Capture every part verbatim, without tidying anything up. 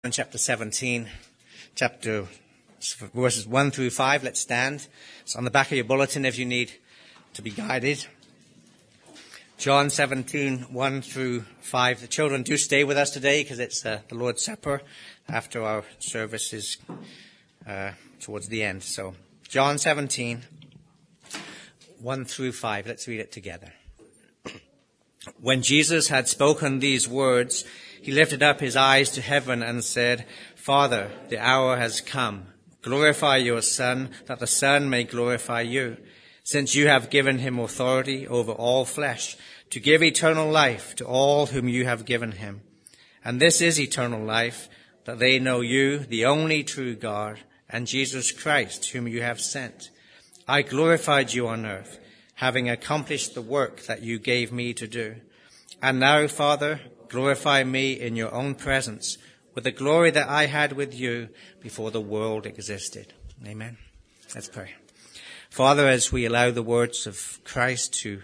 In chapter seventeen, chapter verses one through five. Let's stand. It's on the back of your bulletin if you need to be guided. John seventeen, one through five. The children do stay with us today because it's uh, the Lord's Supper after our service is uh, towards the end. So John seventeen, one through five. Let's read it together. When Jesus had spoken these words, he lifted up his eyes to heaven and said, Father, the hour has come. Glorify your Son, that the Son may glorify you, since you have given him authority over all flesh, to give eternal life to all whom you have given him. And this is eternal life, that they know you, the only true God, and Jesus Christ, whom you have sent. I glorified you on earth, having accomplished the work that you gave me to do. And now, Father, glorify me in your own presence with the glory that I had with you before the world existed. Amen. Let's pray. Father, as we allow the words of Christ to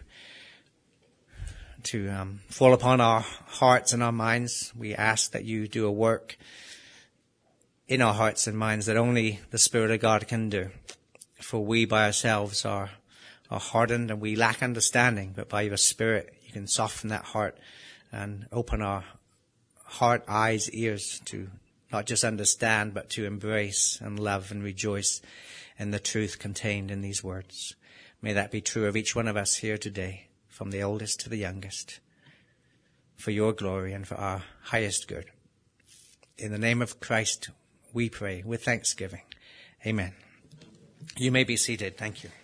to um, fall upon our hearts and our minds, we ask that you do a work in our hearts and minds that only the Spirit of God can do. For we by ourselves are, are hardened and we lack understanding, but by your Spirit you can soften that heart and open our heart, eyes, ears to not just understand, but to embrace and love and rejoice in the truth contained in these words. May that be true of each one of us here today, from the oldest to the youngest, for your glory and for our highest good. In the name of Christ, we pray with thanksgiving. Amen. You may be seated. Thank you.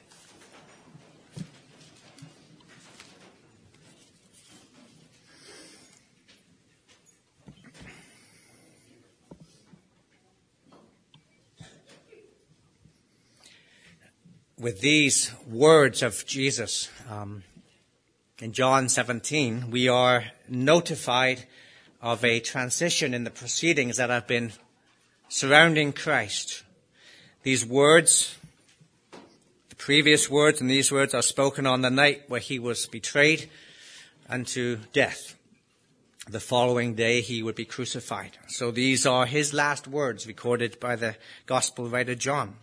With these words of Jesus um, in John seventeen, we are notified of a transition in the proceedings that have been surrounding Christ. These words, the previous words and these words are spoken on the night where he was betrayed unto death. The following day he would be crucified. So these are his last words recorded by the gospel writer John.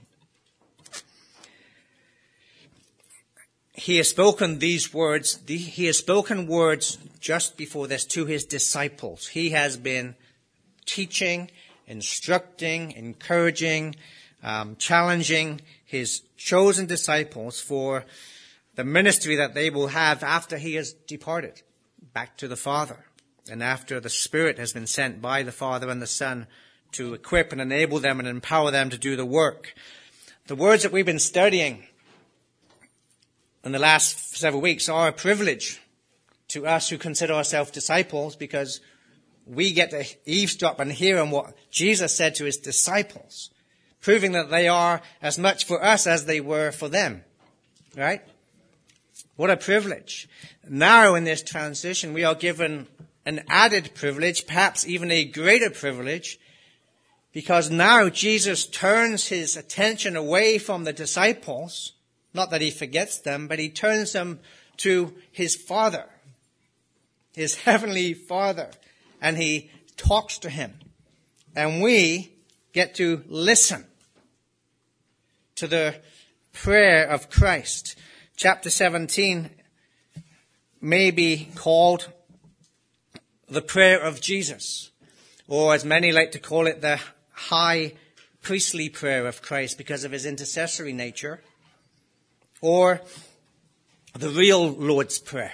He has spoken these words, he has spoken words just before this to his disciples. He has been teaching, instructing, encouraging, um, challenging his chosen disciples for the ministry that they will have after he has departed back to the Father. And after the Spirit has been sent by the Father and the Son to equip and enable them and empower them to do the work. The words that we've been studying in the last several weeks are a privilege to us who consider ourselves disciples, because we get to eavesdrop and hear on what Jesus said to his disciples, proving that they are as much for us as they were for them. Right? What a privilege. Now in this transition, we are given an added privilege, perhaps even a greater privilege, because now Jesus turns his attention away from the disciples. Not that he forgets them, but he turns them to his Father, his heavenly Father, and he talks to him. And we get to listen to the prayer of Christ. Chapter seventeen may be called the prayer of Jesus, or as many like to call it, the high priestly prayer of Christ because of his intercessory nature. Or the real Lord's Prayer.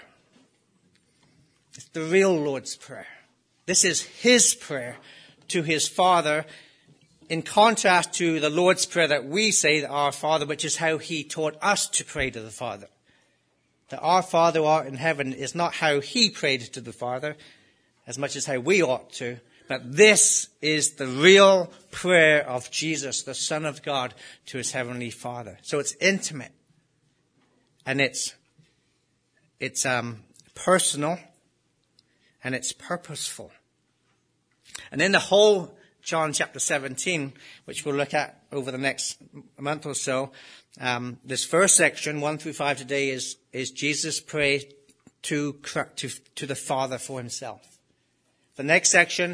It's the real Lord's Prayer. This is his prayer to his Father, in contrast to the Lord's Prayer that we say that our Father, which is how he taught us to pray to the Father. That our Father who art in heaven is not how he prayed to the Father, as much as how we ought to. But this is the real prayer of Jesus, the Son of God, to his heavenly Father. So it's intimate. And it's, it's, um, personal and it's purposeful. And in the whole John chapter seventeen, which we'll look at over the next month or so, um, this first section, one through five today, is, is Jesus' prayer to, to, to the Father for himself. The next section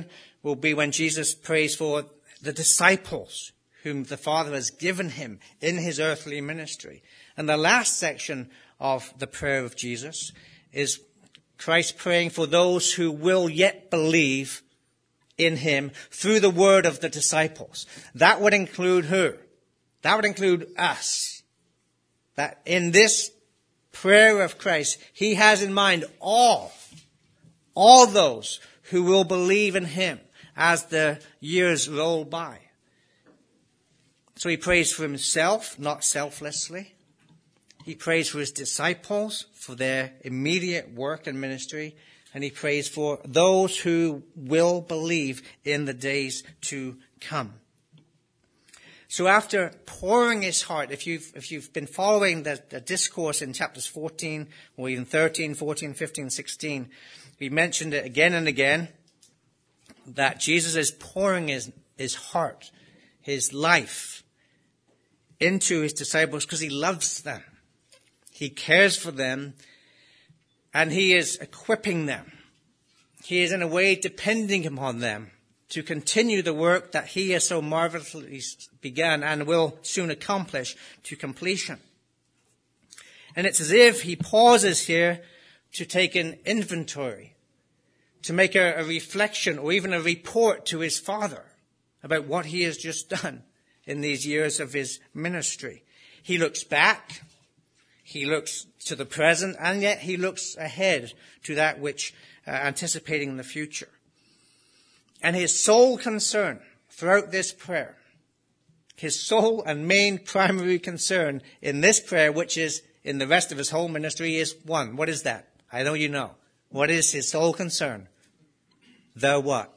will be when Jesus prays for the disciples whom the Father has given him in his earthly ministry. And the last section of the prayer of Jesus is Christ praying for those who will yet believe in him through the word of the disciples. That would include who? That would include us. That in this prayer of Christ, he has in mind all, all those who will believe in him as the years roll by. So he prays for himself, not selflessly. He prays for his disciples, for their immediate work and ministry. And he prays for those who will believe in the days to come. So after pouring his heart, if you've, if you've been following the, the discourse in chapters fourteen, or even thirteen, fourteen, fifteen, sixteen, we mentioned it again and again, that Jesus is pouring his, his heart, his life into his disciples because he loves them. He cares for them, and he is equipping them. He is in a way depending upon them to continue the work that he has so marvelously begun and will soon accomplish to completion. And it's as if he pauses here to take an inventory, to make a, a reflection or even a report to his Father about what he has just done in these years of his ministry. He looks back, he looks to the present, and yet he looks ahead to that which uh, anticipating the future. And his sole concern throughout this prayer, his sole and main primary concern in this prayer, which is in the rest of his whole ministry, is one. What is that? I know you know. What is his sole concern? The what?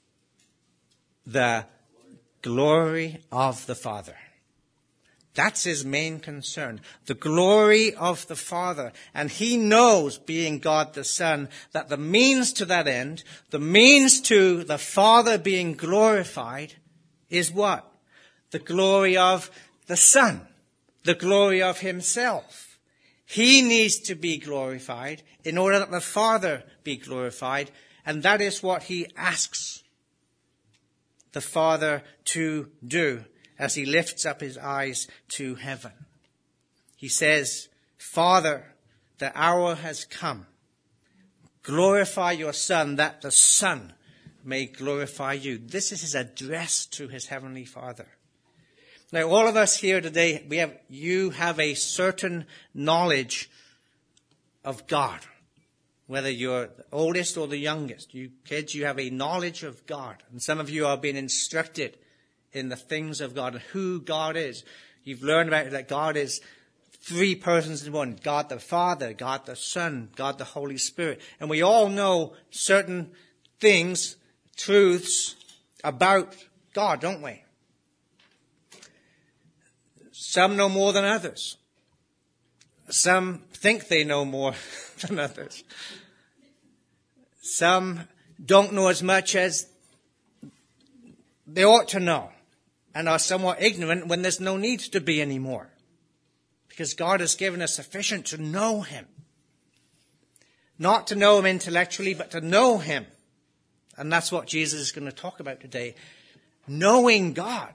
The glory of the Father. That's his main concern. The glory of the Father. And he knows, being God the Son, that the means to that end, the means to the Father being glorified, is what? The glory of the Son. The glory of himself. He needs to be glorified in order that the Father be glorified. And that is what he asks the Father to do as he lifts up his eyes to heaven. He says, Father, the hour has come. Glorify your Son, that the Son may glorify you. This is his address to his heavenly Father. Now, all of us here today, we have, you have a certain knowledge of God. Whether you're the oldest or the youngest, you kids, you have a knowledge of God. And some of you are being instructed in the things of God and who God is. You've learned about that God is three persons in one. God the Father, God the Son, God the Holy Spirit. And we all know certain things, truths about God, don't we? Some know more than others. Some think they know more than others. Some don't know as much as they ought to know, and are somewhat ignorant when there's no need to be anymore. Because God has given us sufficient to know him. Not to know him intellectually, but to know him. And that's what Jesus is going to talk about today. Knowing God.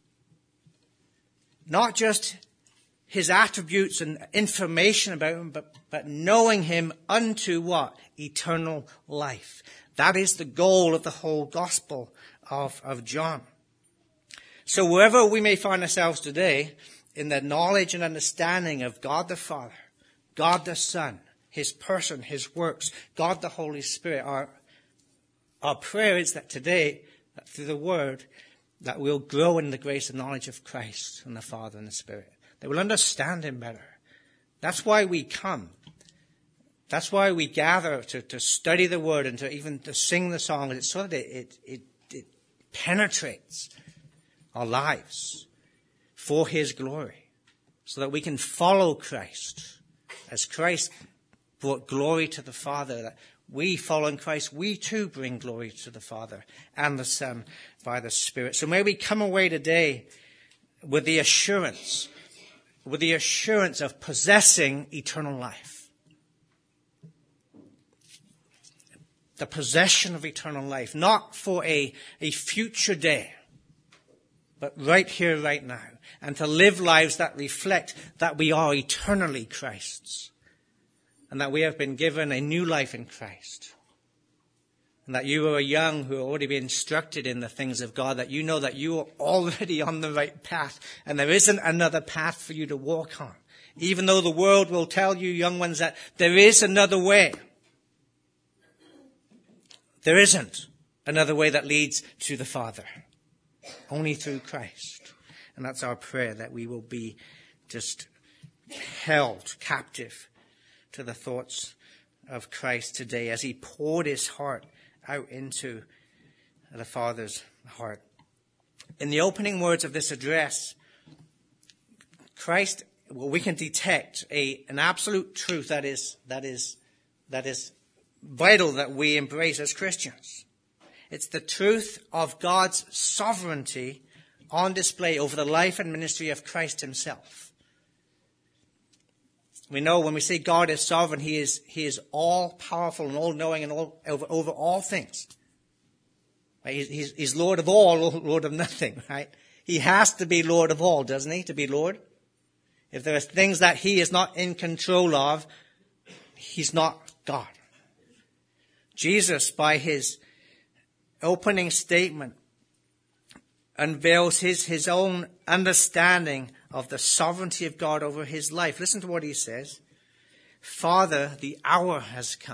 Not just his attributes and information about him, but, but knowing him unto what? Eternal life. That is the goal of the whole gospel of, of John. So wherever we may find ourselves today, in the knowledge and understanding of God the Father, God the Son, his person, his works, God the Holy Spirit, our, our prayer is that today, that through the Word, that we'll grow in the grace and knowledge of Christ and the Father and the Spirit. That we'll understand him better. That's why we come. That's why we gather to, to study the Word and to even to sing the song. It's so that it, it, it penetrates our lives for his glory, so that we can follow Christ. As Christ brought glory to the Father, that we following Christ, we too bring glory to the Father and the Son by the Spirit. So may we come away today with the assurance, with the assurance of possessing eternal life. the possession of eternal life, not for a, a future day, but right here, right now, and to live lives that reflect that we are eternally Christ's, and that we have been given a new life in Christ, and that you are young who are already been instructed in the things of God, that you know that you are already on the right path, and there isn't another path for you to walk on. Even though the world will tell you, young ones, that there is another way. There isn't another way that leads to the Father. Only through Christ. And that's our prayer, that we will be just held captive to the thoughts of Christ today as he poured his heart out into the Father's heart. In the opening words of this address, Christ, well, we can detect a, an absolute truth that is, that is, that is vital that we embrace as Christians. It's the truth of God's sovereignty on display over the life and ministry of Christ himself. We know when we say God is sovereign, he is, he is all powerful and all knowing and all over, over all things. Right? He's, he's, he's Lord of all, Lord of nothing, right? He has to be Lord of all, doesn't he, to be Lord? If there are things that he is not in control of, he's not God. Jesus, by his opening statement, unveils his, his own understanding of the sovereignty of God over his life. Listen to what he says. Father, the hour has come.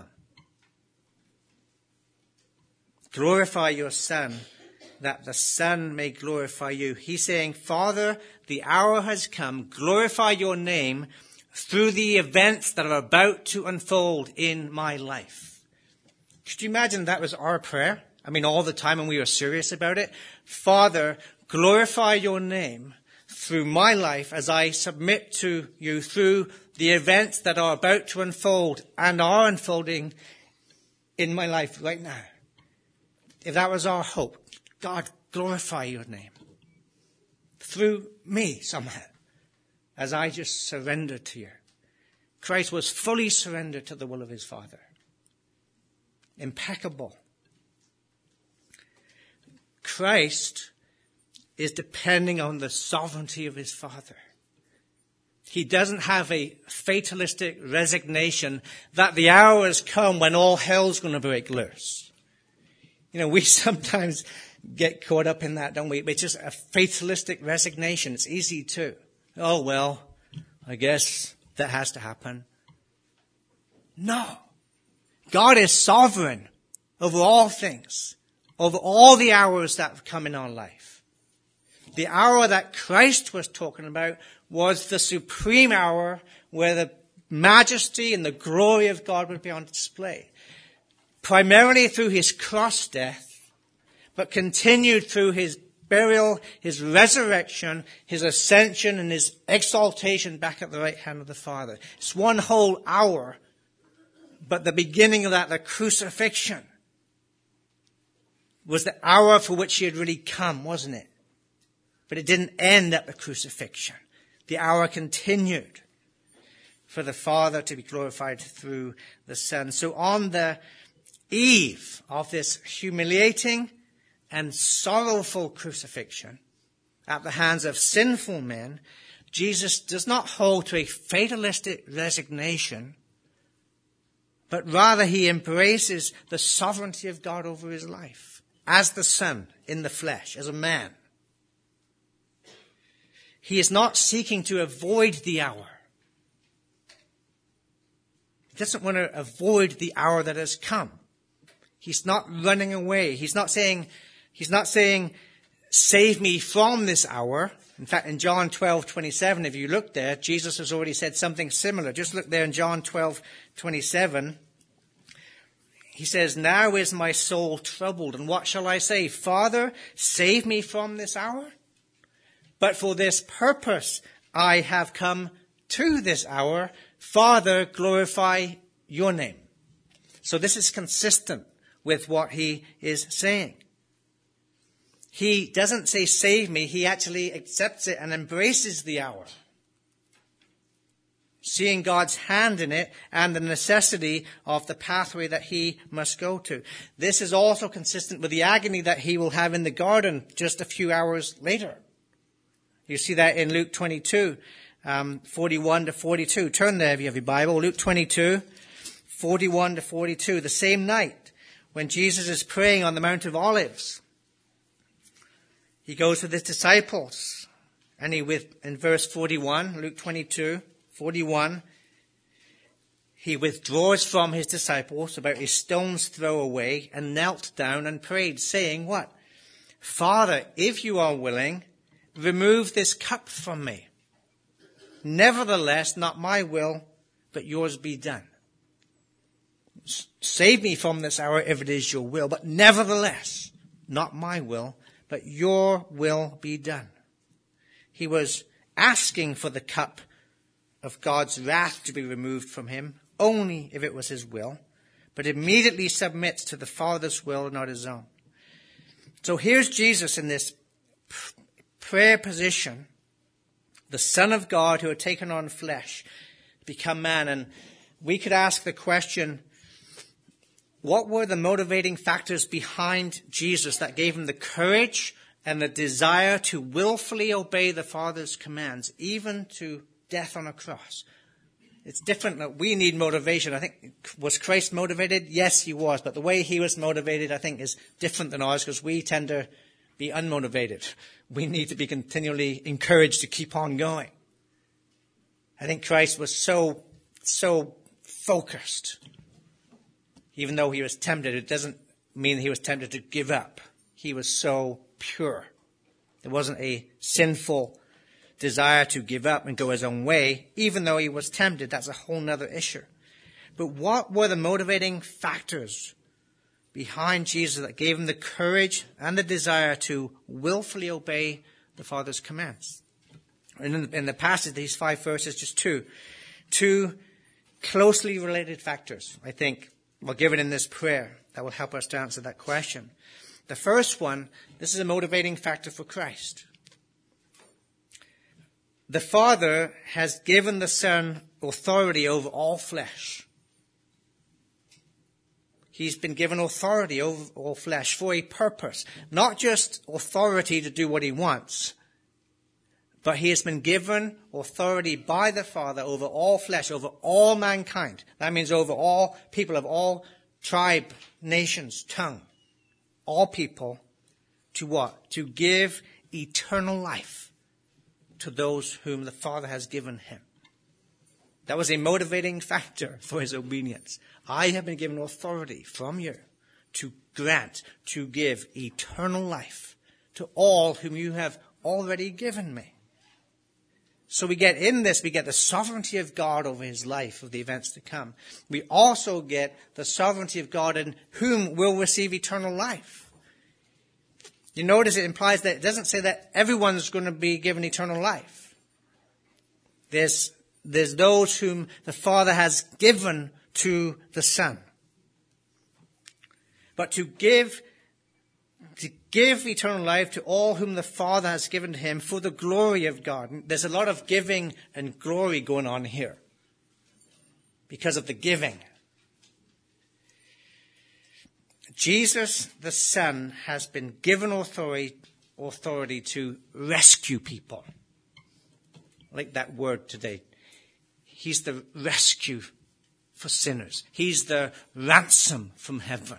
Glorify your Son, that the Son may glorify you. He's saying, Father, the hour has come. Glorify your name through the events that are about to unfold in my life. Could you imagine that was our prayer? I mean, all the time when we were serious about it. Father, glorify your name through my life as I submit to you through the events that are about to unfold and are unfolding in my life right now. If that was our hope, God, glorify your name through me somehow as I just surrender to you. Christ was fully surrendered to the will of his Father. Impeccable. Christ is depending on the sovereignty of his Father. He doesn't have a fatalistic resignation that the hour has come when all hell's going to break loose. You know, we sometimes get caught up in that, don't we? It's just a fatalistic resignation. It's easy to, oh, well, I guess that has to happen. No. God is sovereign over all things, over all the hours that have come in our life. The hour that Christ was talking about was the supreme hour where the majesty and the glory of God would be on display. Primarily through his cross death, but continued through his burial, his resurrection, his ascension, and his exaltation back at the right hand of the Father. It's one whole hour, but the beginning of that, the crucifixion, was the hour for which he had really come, wasn't it? But it didn't end at the crucifixion. The hour continued for the Father to be glorified through the Son. So on the eve of this humiliating and sorrowful crucifixion at the hands of sinful men, Jesus does not hold to a fatalistic resignation, but rather he embraces the sovereignty of God over his life as the Son in the flesh, as a man. He is not seeking to avoid the hour. He doesn't want to avoid the hour that has come. He's not running away. He's not saying, he's not saying, save me from this hour. In fact, in John twelve twenty-seven, if you look there, Jesus has already said something similar. Just look there in John twelve twenty-seven. He says, now is my soul troubled, and what shall I say? Father, save me from this hour? But for this purpose I have come to this hour. Father, glorify your name. So this is consistent with what he is saying. He doesn't say save me. He actually accepts it and embraces the hour. seeing God's hand in it and the necessity of the pathway that he must go to. This is also consistent with the agony that he will have in the garden just a few hours later. You see that in Luke twenty-two, um, forty-one to forty-two. Turn there if you have your Bible. Luke twenty-two, forty-one to forty-two. The same night when Jesus is praying on the Mount of Olives, he goes with his disciples. And he with, in verse forty-one, Luke twenty-two, forty-one, he withdraws from his disciples about a stone's throw away and knelt down and prayed, saying what? Father, if you are willing, remove this cup from me. Nevertheless, not my will, but yours be done. Save me from this hour if it is your will, but nevertheless, not my will, but your will be done. He was asking for the cup of God's wrath to be removed from him, only if it was his will, but immediately submits to the Father's will, not his own. So here's Jesus in this prayer position, the Son of God who had taken on flesh, become man. And we could ask the question, what were the motivating factors behind Jesus that gave him the courage and the desire to willfully obey the Father's commands, even to death on a cross? It's different that we need motivation. I think, was Christ motivated? Yes, he was. But the way he was motivated, I think, is different than ours because we tend to be unmotivated. We need to be continually encouraged to keep on going. I think Christ was so, so focused. Even though he was tempted, it doesn't mean he was tempted to give up. He was so pure. There wasn't a sinful desire to give up and go his own way, even though he was tempted. That's a whole nother issue. But what were the motivating factors behind Jesus that gave him the courage and the desire to willfully obey the Father's commands? And in the, in the passage, these five verses, just two, two closely related factors, I think, were given in this prayer that will help us to answer that question. The first one, this is a motivating factor for Christ. The Father has given the Son authority over all flesh. He's been given authority over all flesh for a purpose. Not just authority to do what he wants, but he has been given authority by the Father over all flesh, over all mankind. That means over all people of all tribe, nations, tongue. All people to what? To give eternal life to those whom the Father has given him. That was a motivating factor for his obedience. I have been given authority from you to grant, to give eternal life to all whom you have already given me. So we get in this, we get the sovereignty of God over his life, of the events to come. We also get the sovereignty of God in whom will receive eternal life. You notice it implies that it doesn't say that everyone's going to be given eternal life. There's, there's those whom the Father has given to the Son. But to give, to give eternal life to all whom the Father has given to him for the glory of God. There's a lot of giving and glory going on here because of the giving. Jesus, the Son, has been given authority, authority to rescue people. I like that word today. He's the rescue for sinners. He's the ransom from heaven.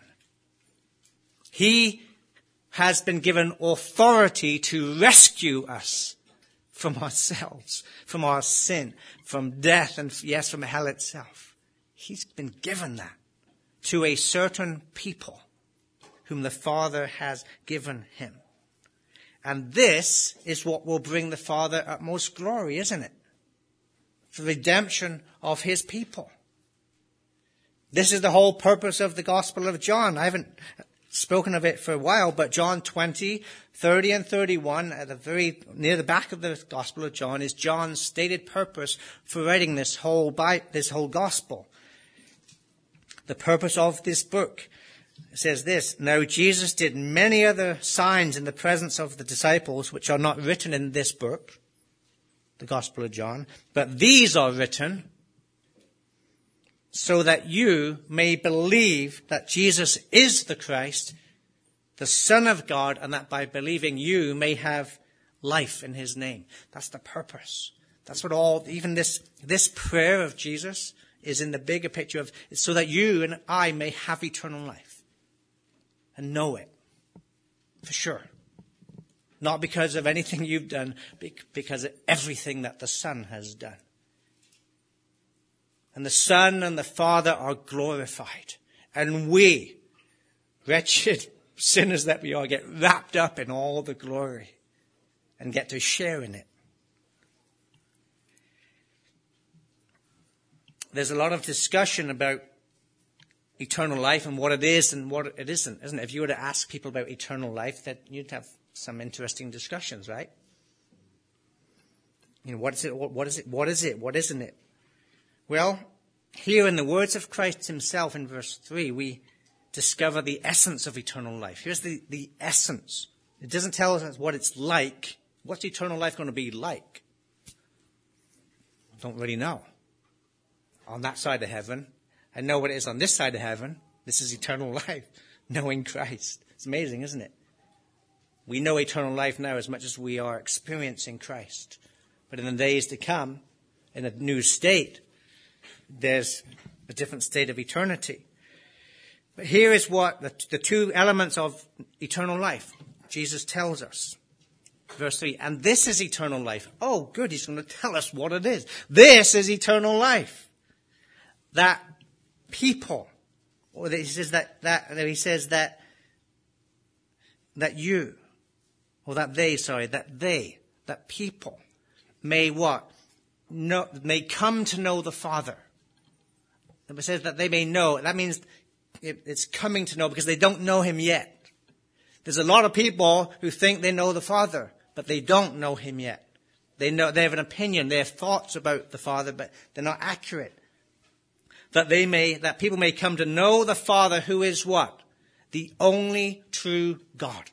He has been given authority to rescue us from ourselves, from our sin, from death, and yes, from hell itself. He's been given that to a certain people whom the Father has given him. And this is what will bring the Father utmost glory, isn't it? The redemption of his people. This is the whole purpose of the Gospel of John. I haven't spoken of it for a while, but John twenty, thirty and thirty-one, at the very near the back of the Gospel of John, is John's stated purpose for writing this whole this whole Gospel. The purpose of this book. It says this, now Jesus did many other signs in the presence of the disciples, which are not written in this book, the Gospel of John, but these are written, so that you may believe that Jesus is the Christ, the Son of God, and that by believing you may have life in his name. That's the purpose. That's what all, even this, this prayer of Jesus is in the bigger picture of, so that you and I may have eternal life and know it for sure. Not because of anything you've done, because of everything that the Son has done. And the Son and the Father are glorified. And we, wretched sinners that we are, get wrapped up in all the glory and get to share in it. There's a lot of discussion about eternal life and what it is and what it isn't, isn't it? If you were to ask people about eternal life, that you'd have some interesting discussions, right? You know, what is it? What, what is it? What is it? What isn't it? Well, here in the words of Christ himself in verse three, we discover the essence of eternal life. Here's the, the essence. It doesn't tell us what it's like. What's eternal life going to be like? Don't really know. On that side of heaven, I know what it is on this side of heaven. This is eternal life, knowing Christ. It's amazing, isn't it? We know eternal life now as much as we are experiencing Christ. But in the days to come, in a new state, there's a different state of eternity. But here is what the, the two elements of eternal life Jesus tells us. Verse three, and this is eternal life. Oh, good, he's going to tell us what it is. This is eternal life. That people, or he says that, that, he says that, that you, or that they, sorry, that they, that people may what? Know, may come to know the Father. It says that they may know. That means it, it's coming to know because they don't know him yet. There's a lot of people who think they know the Father, but they don't know him yet. They know, they have an opinion, they have thoughts about the Father, but they're not accurate. That they may, that people may come to know the Father, who is what? The only true God.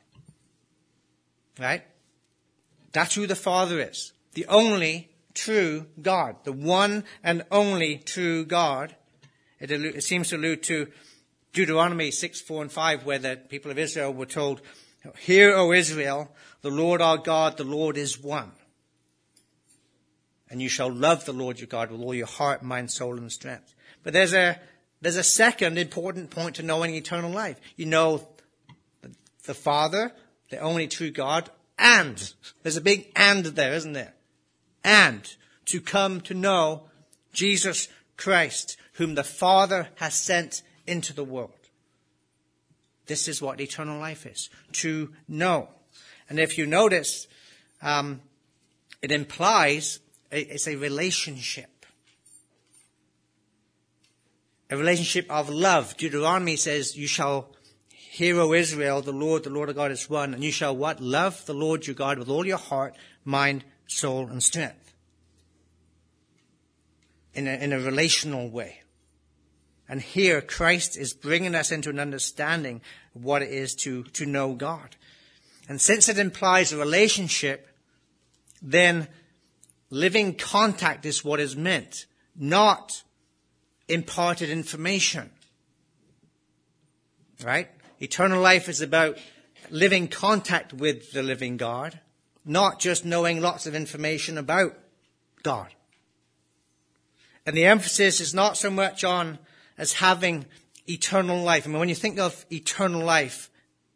Right? That's who the Father is. The only true God. The one and only true God. It, allude, it seems to allude to Deuteronomy six, four and five, where the people of Israel were told, hear, O Israel, the Lord our God, the Lord is one. And you shall love the Lord your God with all your heart, mind, soul, and strength. But there's a, there's a second important point to knowing eternal life. You know the Father, the only true God, and there's a big and there, isn't there? And to come to know Jesus Christ, whom the Father has sent into the world. This is what eternal life is, to know. And if you notice, um, it implies a, it's a relationship. A relationship of love. Deuteronomy says, you shall hear, O Israel, the Lord, the Lord our God is one. And you shall what? Love the Lord your God with all your heart, mind, soul, and strength. In a, in a relational way. And here Christ is bringing us into an understanding of what it is to, to know God. And since it implies a relationship, then living contact is what is meant, not imparted information. Right? Eternal life is about living contact with the living God, not just knowing lots of information about God. And the emphasis is not so much on as having eternal life. I mean, when you think of eternal life,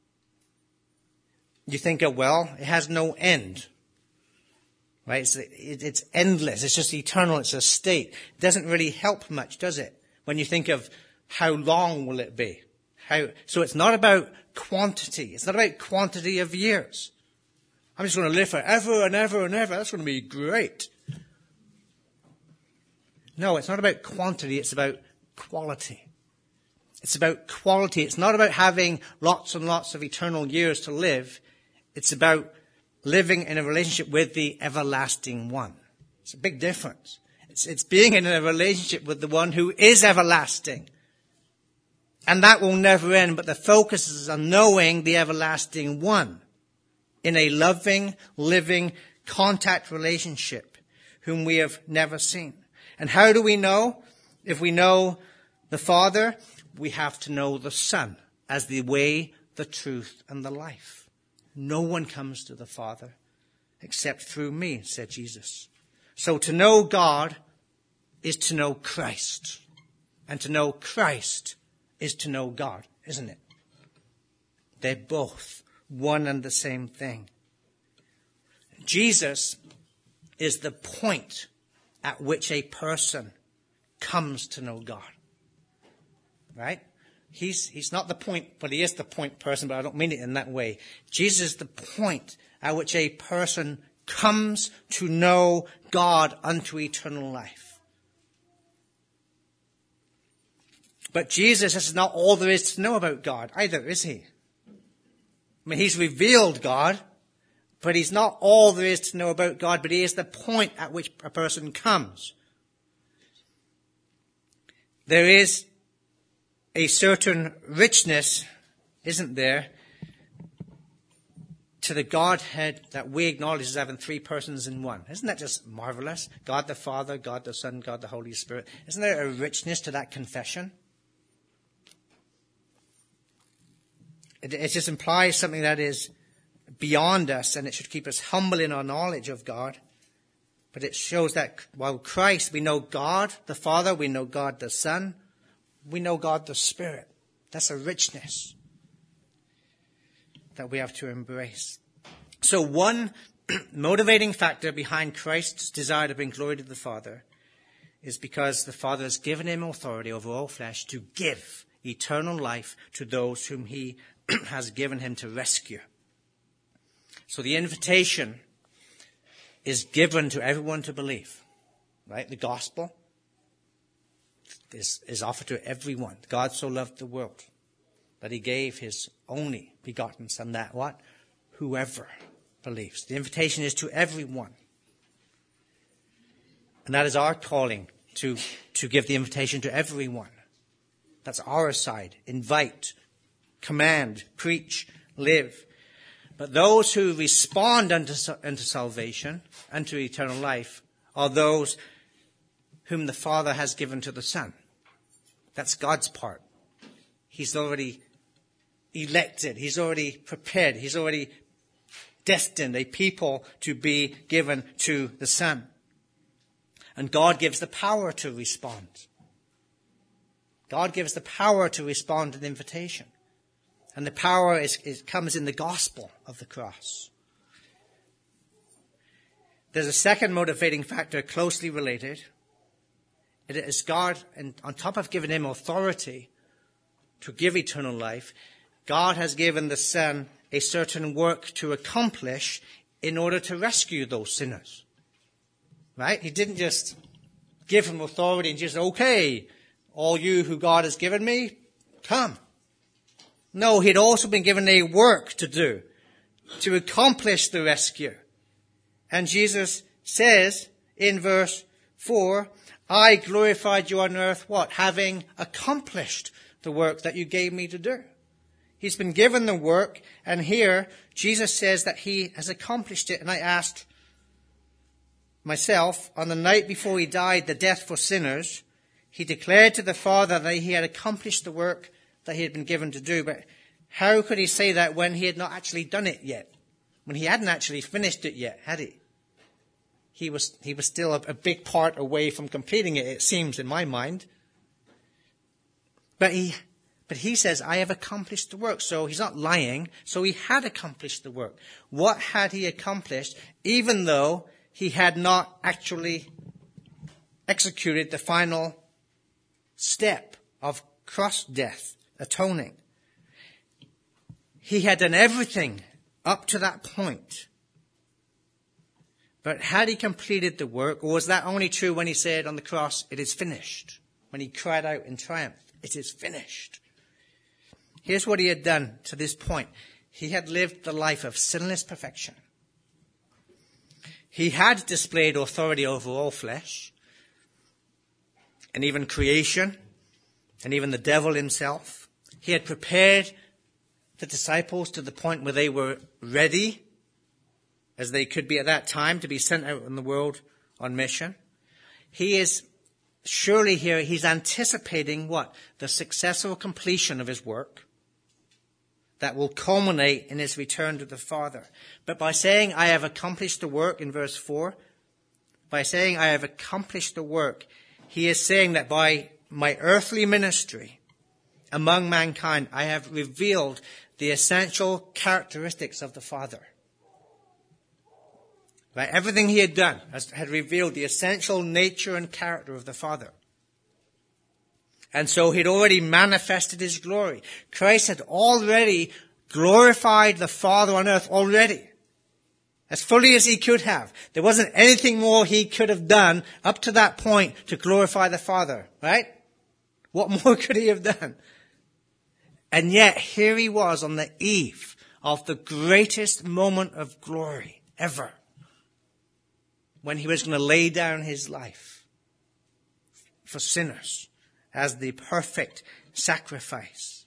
you think of, well, it has no end. Right? It's, it's endless. It's just eternal. It's a state. It doesn't really help much, does it? When you think of how long will it be? How, so it's not about quantity. It's not about quantity of years. I'm just going to live forever and ever and ever. That's going to be great. No, it's not about quantity. It's about quality. It's about quality. It's not about having lots and lots of eternal years to live. It's about living in a relationship with the everlasting one. It's a big difference. It's, it's being in a relationship with the one who is everlasting. And that will never end, but the focus is on knowing the everlasting one in a loving, living contact relationship whom we have never seen. And how do we know? If we know the Father, we have to know the Son as the way, the truth, and the life. No one comes to the Father except through me, said Jesus. So to know God is to know Christ. And to know Christ is to know God, isn't it? They're both one and the same thing. Jesus is the point at which a person comes to know God. Right? He's, he's not the point, but he is the point person, but I don't mean it in that way. Jesus is the point at which a person comes to know God unto eternal life. But Jesus is not all there is to know about God either, is he? I mean, he's revealed God, but he's not all there is to know about God, but he is the point at which a person comes. There is a certain richness, isn't there, to the Godhead that we acknowledge as having three persons in one. Isn't that just marvelous? God the Father, God the Son, God the Holy Spirit. Isn't there a richness to that confession? It, it just implies something that is beyond us, and it should keep us humble in our knowledge of God. But it shows that while Christ, we know God the Father, we know God the Son, we know God the Spirit. That's a richness that we have to embrace. So one motivating factor behind Christ's desire to bring glory to the Father is because the Father has given him authority over all flesh to give eternal life to those whom he has given him to rescue. So the invitation is given to everyone to believe, right? The gospel is, is offered to everyone. God so loved the world that he gave his only begotten Son, that what? Whoever believes. The invitation is to everyone. And that is our calling, to, to give the invitation to everyone. That's our side. Invite, command, preach, live. But those who respond unto, unto salvation, unto eternal life, are those whom the Father has given to the Son. That's God's part. He's already elected. He's already prepared. He's already destined a people to be given to the Son. And God gives the power to respond. God gives the power to respond to the invitation. And the power is, is, comes in the gospel of the cross. There's a second motivating factor closely related. It is God, and on top of giving him authority to give eternal life, God has given the Son a certain work to accomplish in order to rescue those sinners. Right? He didn't just give him authority and just, okay, all you who God has given me, come. No, he'd also been given a work to do, to accomplish the rescue. And Jesus says in verse four, I glorified you on earth, what? Having accomplished the work that you gave me to do. He's been given the work, and here Jesus says that he has accomplished it. And I asked myself, on the night before he died, the death for sinners, he declared to the Father that he had accomplished the work that he had been given to do. But how could he say that when he had not actually done it yet? When he hadn't actually finished it yet, had he? He was, he was still a, a big part away from completing it, it seems, in my mind. But he, but he says, I have accomplished the work. So he's not lying. So he had accomplished the work. What had he accomplished, even though he had not actually executed the final step of cross death, atoning? He had done everything up to that point. But had he completed the work, or was that only true when he said on the cross, it is finished? When he cried out in triumph, it is finished. Here's what he had done to this point. He had lived the life of sinless perfection. He had displayed authority over all flesh, and even creation, and even the devil himself. He had prepared the disciples to the point where they were ready, as they could be at that time, to be sent out in the world on mission. He is surely here he's anticipating what? The successful completion of his work that will culminate in his return to the Father. But by saying, I have accomplished the work in verse four, by saying, I have accomplished the work, he is saying that by my earthly ministry among mankind, I have revealed the essential characteristics of the Father. Right? Everything he had done has, had revealed the essential nature and character of the Father. And so he'd already manifested his glory. Christ had already glorified the Father on earth already. As fully as he could have. There wasn't anything more he could have done up to that point to glorify the Father. Right? What more could he have done? And yet here he was on the eve of the greatest moment of glory ever. When he was going to lay down his life for sinners as the perfect sacrifice.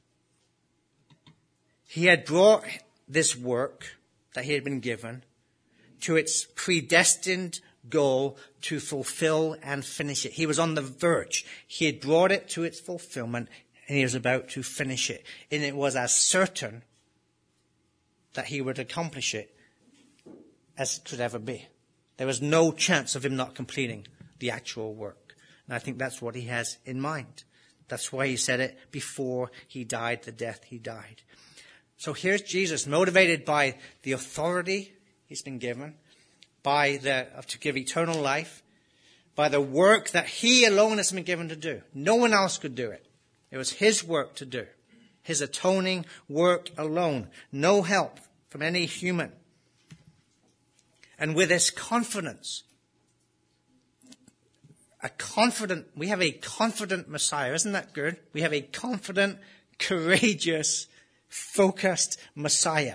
He had brought this work that he had been given to its predestined goal to fulfill and finish it. He was on the verge. He had brought it to its fulfillment and he was about to finish it. And it was as certain that he would accomplish it as it could ever be. There was no chance of him not completing the actual work. And I think that's what he has in mind. That's why he said it before he died, the death he died. So here's Jesus, motivated by the authority he's been given, by the to give eternal life, by the work that he alone has been given to do. No one else could do it. It was his work to do. His atoning work alone. No help from any human. And with this confidence, a confident, we have a confident Messiah. Isn't that good? We have a confident, courageous, focused Messiah.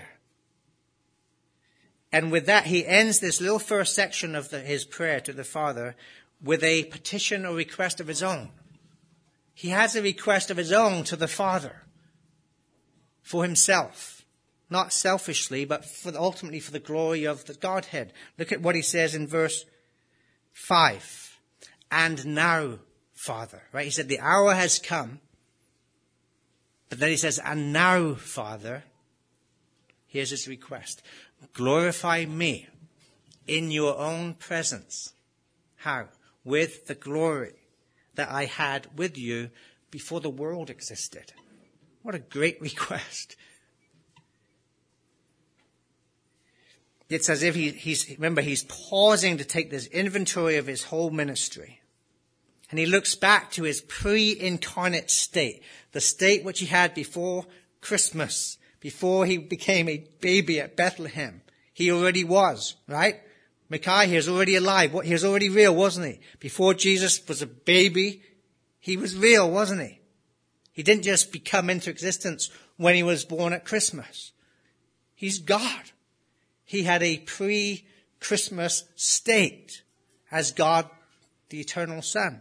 And with that, he ends this little first section of the, his prayer to the Father with a petition or request of his own. He has a request of his own to the Father for himself. Not selfishly, but for the, ultimately for the glory of the Godhead. Look at what he says in verse five. And now, Father. Right? He said, the hour has come. But then he says, and now, Father. Here's his request. Glorify me in your own presence. How? With the glory that I had with you before the world existed. What a great request. It's as if he, he's, remember, he's pausing to take this inventory of his whole ministry. And he looks back to his pre-incarnate state, the state which he had before Christmas, before he became a baby at Bethlehem. He already was, right? Micaiah is already alive. He was already real, wasn't he? Before Jesus was a baby, he was real, wasn't he? He didn't just become into existence when he was born at Christmas. He's God. He had a pre-Christmas state as God, the eternal Son.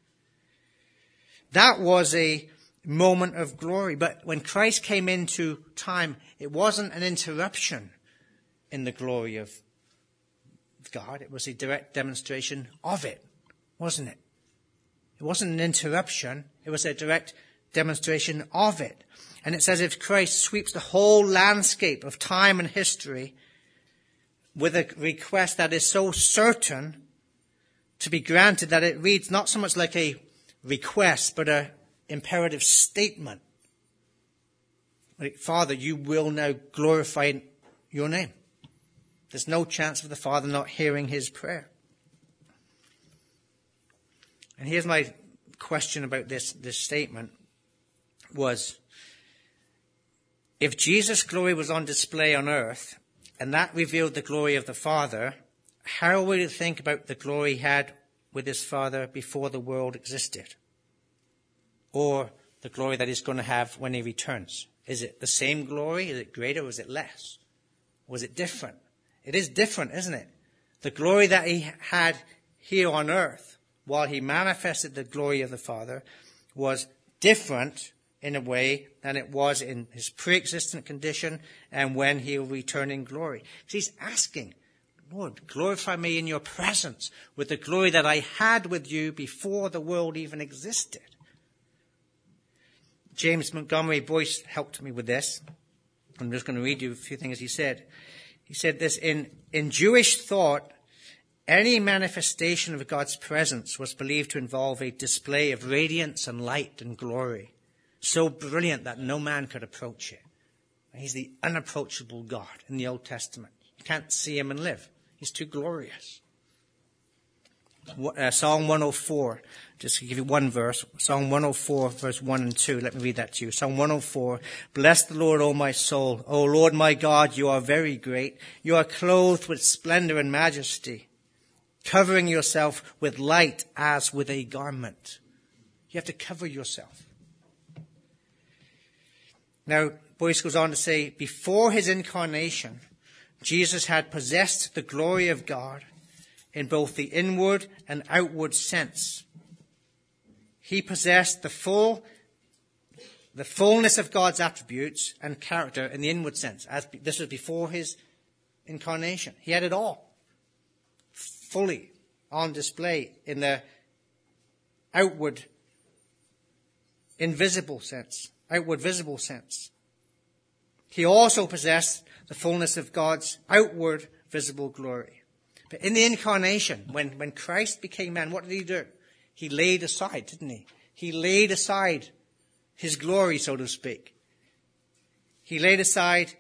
That was a moment of glory. But when Christ came into time, it wasn't an interruption in the glory of God. It was a direct demonstration of it, wasn't it? It wasn't an interruption. It was a direct demonstration of it. And it's as if Christ sweeps the whole landscape of time and history with a request that is so certain to be granted that it reads not so much like a request, but an imperative statement. Like, Father, you will now glorify your name. There's no chance of the Father not hearing his prayer. And here's my question about this, this statement was, if Jesus' glory was on display on earth, and that revealed the glory of the Father, how will you think about the glory he had with his Father before the world existed? Or the glory that he's going to have when he returns? Is it the same glory? Is it greater? Or is it less? Was it different? It is different, isn't it? The glory that he had here on earth, while he manifested the glory of the Father, was different in a way than it was in his pre-existent condition and when he will return in glory. So he's asking, Lord, glorify me in your presence with the glory that I had with you before the world even existed. James Montgomery Boyce helped me with this. I'm just going to read you a few things he said. He said this, in, in Jewish thought, any manifestation of God's presence was believed to involve a display of radiance and light and glory, so brilliant that no man could approach it. He's the unapproachable God in the Old Testament. You can't see him and live. He's too glorious. Uh, Psalm one oh four, just to give you one verse. Psalm one oh four, verse one and two. Let me read that to you. Psalm one oh four. Bless the Lord, O my soul. O Lord my God, you are very great. You are clothed with splendor and majesty, covering yourself with light as with a garment. You have to cover yourself. Now, Boyce goes on to say, before his incarnation, Jesus had possessed the glory of God in both the inward and outward sense. He possessed the full, the fullness of God's attributes and character in the inward sense. As this was before his incarnation. He had it all fully on display in the outward, invisible sense, outward visible sense. He also possessed the fullness of God's outward visible glory. But in the incarnation, when, when Christ became man, what did he do? He laid aside, didn't he? He laid aside his glory, so to speak. He laid aside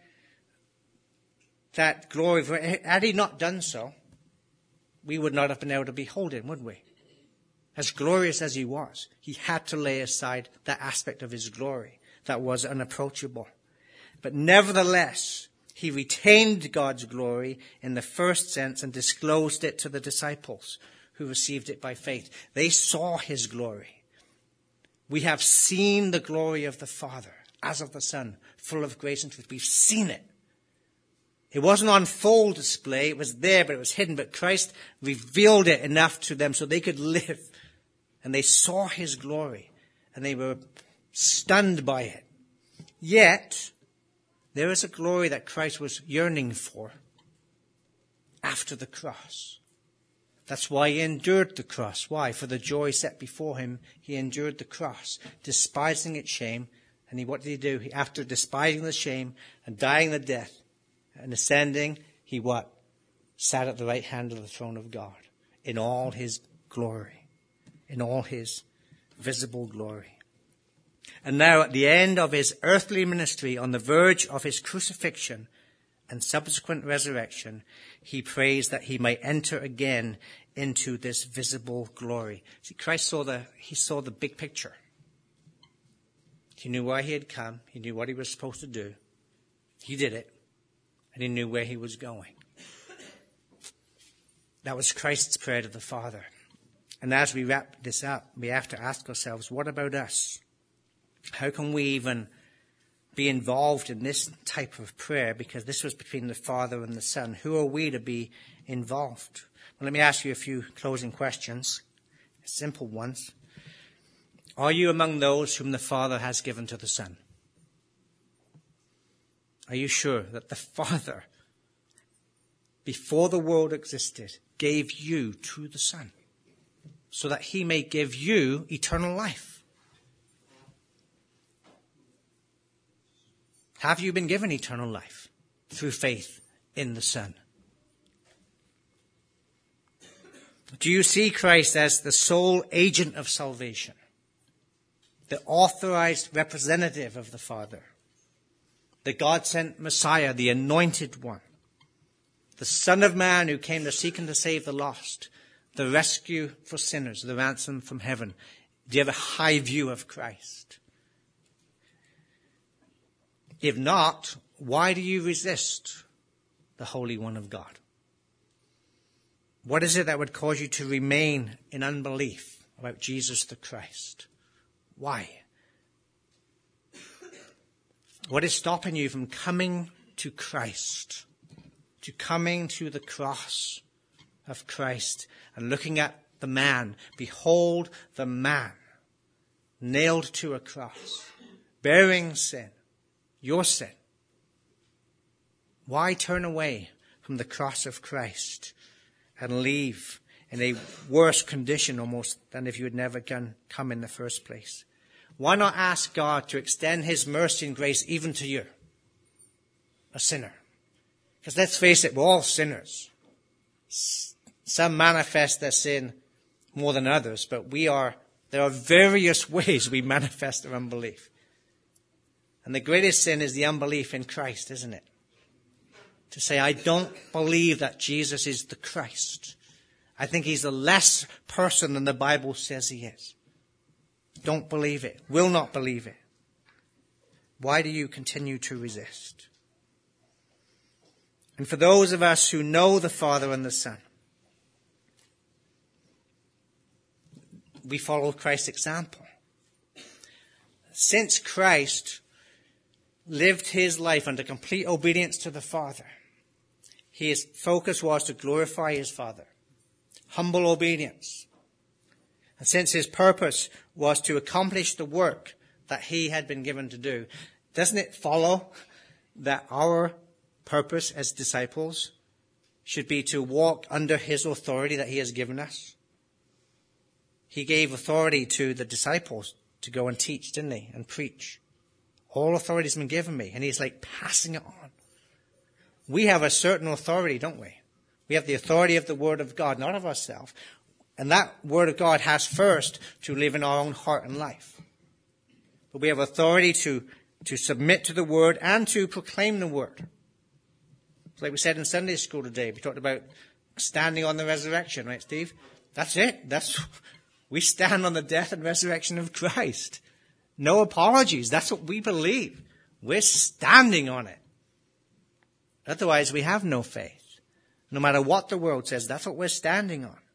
that glory. Had he not done so, we would not have been able to behold him, would we? As glorious as he was, he had to lay aside that aspect of his glory that was unapproachable. But nevertheless, he retained God's glory in the first sense and disclosed it to the disciples who received it by faith. They saw his glory. We have seen the glory of the Father as of the Son, full of grace and truth. We've seen it. It wasn't on full display. It was there, but it was hidden. But Christ revealed it enough to them so they could live. And they saw his glory. And they were stunned by it. Yet, there is a glory that Christ was yearning for after the cross. That's why he endured the cross. Why? For the joy set before him, he endured the cross, despising its shame. And he, what did he do? He, after despising the shame and dying the death and ascending, he what? Sat at the right hand of the throne of God in all his glory, in all his visible glory. And now at the end of his earthly ministry, on the verge of his crucifixion and subsequent resurrection, he prays that he might enter again into this visible glory. See, Christ saw the, he saw the big picture. He knew why he had come. He knew what he was supposed to do. He did it. And he knew where he was going. That was Christ's prayer to the Father. And as we wrap this up, we have to ask ourselves, what about us? How can we even be involved in this type of prayer? Because this was between the Father and the Son. Who are we to be involved? Well, let me ask you a few closing questions, simple ones. Are you among those whom the Father has given to the Son? Are you sure that the Father, before the world existed, gave you to the Son so that he may give you eternal life? Have you been given eternal life through faith in the Son? Do you see Christ as the sole agent of salvation, the authorized representative of the Father, the God-sent Messiah, the anointed one, the Son of Man who came to seek and to save the lost, the rescue for sinners, the ransom from heaven? Do you have a high view of Christ? If not, why do you resist the Holy One of God? What is it that would cause you to remain in unbelief about Jesus the Christ? Why? What is stopping you from coming to Christ, to coming to the cross of Christ and looking at the man? Behold the man nailed to a cross, bearing sin. Your sin. Why turn away from the cross of Christ and leave in a worse condition almost than if you had never come in the first place? Why not ask God to extend his mercy and grace even to you, a sinner? Because let's face it, we're all sinners. Some manifest their sin more than others, but we are, there are various ways we manifest our unbelief. And the greatest sin is the unbelief in Christ, isn't it? To say, I don't believe that Jesus is the Christ. I think he's a less person than the Bible says he is. Don't believe it. Will not believe it. Why do you continue to resist? And for those of us who know the Father and the Son, we follow Christ's example. Since Christ lived his life under complete obedience to the Father, his focus was to glorify his Father. Humble obedience. And since his purpose was to accomplish the work that he had been given to do, doesn't it follow that our purpose as disciples should be to walk under his authority that he has given us? He gave authority to the disciples to go and teach, didn't he? And preach. All authority has been given me. And he's like passing it on. We have a certain authority, don't we? We have the authority of the Word of God, not of ourselves. And that Word of God has first to live in our own heart and life. But we have authority to, to submit to the Word and to proclaim the Word. Like we said in Sunday school today, we talked about standing on the resurrection, right, Steve? That's it. That's, we stand on the death and resurrection of Christ. No apologies. That's what we believe. We're standing on it. Otherwise, we have no faith. No matter what the world says, that's what we're standing on.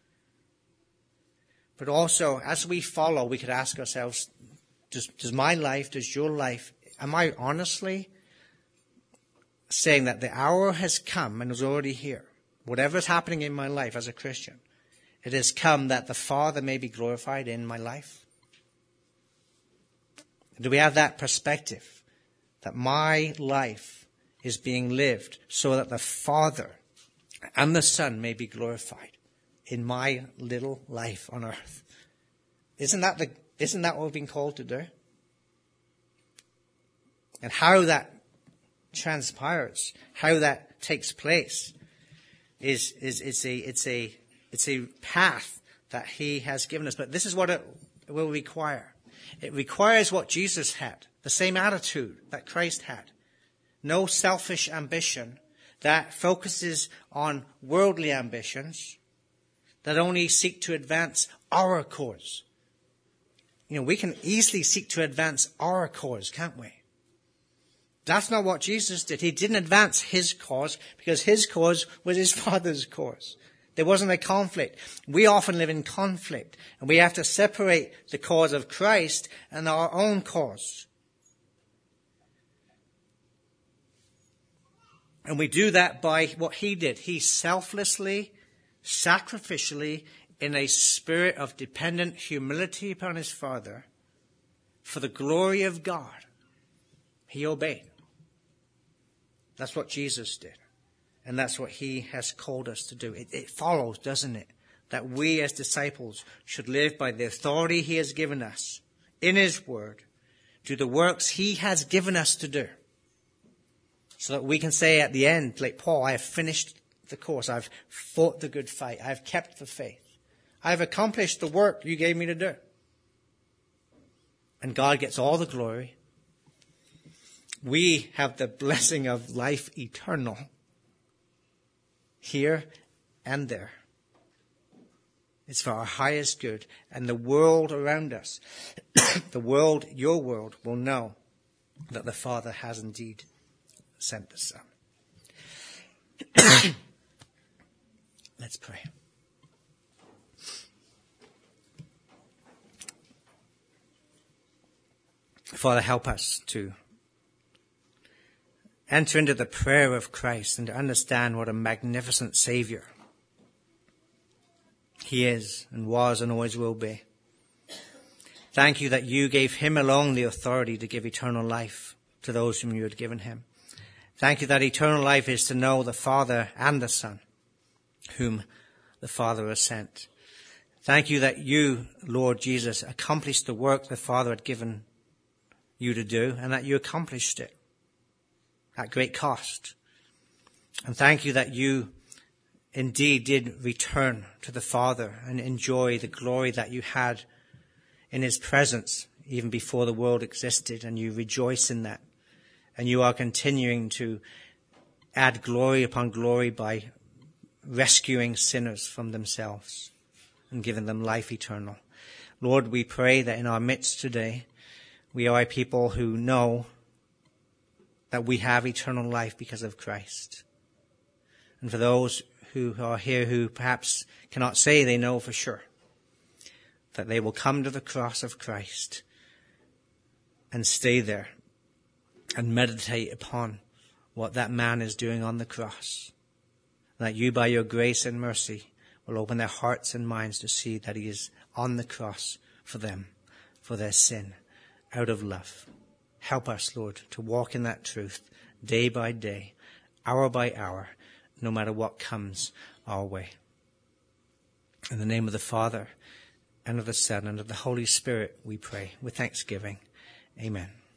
But also, as we follow, we could ask ourselves, does, does my life, does your life, am I honestly saying that the hour has come and is already here? Whatever is happening in my life as a Christian, it has come that the Father may be glorified in my life. Do we have that perspective? That my life is being lived so that the Father and the Son may be glorified in my little life on earth. Isn't that the, isn't that what we've been called to do? And how that transpires, how that takes place is, is, it's a, it's a, it's a path that he has given us. But this is what it will require. It requires what Jesus had, the same attitude that Christ had. No selfish ambition that focuses on worldly ambitions that only seek to advance our cause. You know, we can easily seek to advance our cause, can't we? That's not what Jesus did. He didn't advance his cause because his cause was his Father's cause. There wasn't a conflict. We often live in conflict, and we have to separate the cause of Christ and our own cause. And we do that by what he did. He selflessly, sacrificially, in a spirit of dependent humility upon his Father, for the glory of God, he obeyed. That's what Jesus did. And that's what he has called us to do. It, it follows, doesn't it, that we as disciples should live by the authority he has given us in his word, do the works he has given us to do. So that we can say at the end, like Paul, I have finished the course. I've fought the good fight. I've kept the faith. I've accomplished the work you gave me to do. And God gets all the glory. We have the blessing of life eternal, here and there. It's for our highest good. And the world around us, the world, your world, will know that the Father has indeed sent the Son. Let's pray. Father, help us to enter into the prayer of Christ and to understand what a magnificent Savior he is and was and always will be. Thank you that you gave him alone the authority to give eternal life to those whom you had given him. Thank you that eternal life is to know the Father and the Son, whom the Father has sent. Thank you that you, Lord Jesus, accomplished the work the Father had given you to do, and that you accomplished it at great cost. And thank you that you indeed did return to the Father and enjoy the glory that you had in his presence even before the world existed, and you rejoice in that. And you are continuing to add glory upon glory by rescuing sinners from themselves and giving them life eternal. Lord, we pray that in our midst today, we are a people who know that we have eternal life because of Christ. And for those who are here who perhaps cannot say they know for sure, that they will come to the cross of Christ and stay there and meditate upon what that man is doing on the cross. That you, by your grace and mercy, will open their hearts and minds to see that he is on the cross for them, for their sin, out of love. Help us, Lord, to walk in that truth day by day, hour by hour, no matter what comes our way. In the name of the Father, and of the Son, and of the Holy Spirit, we pray with thanksgiving. Amen.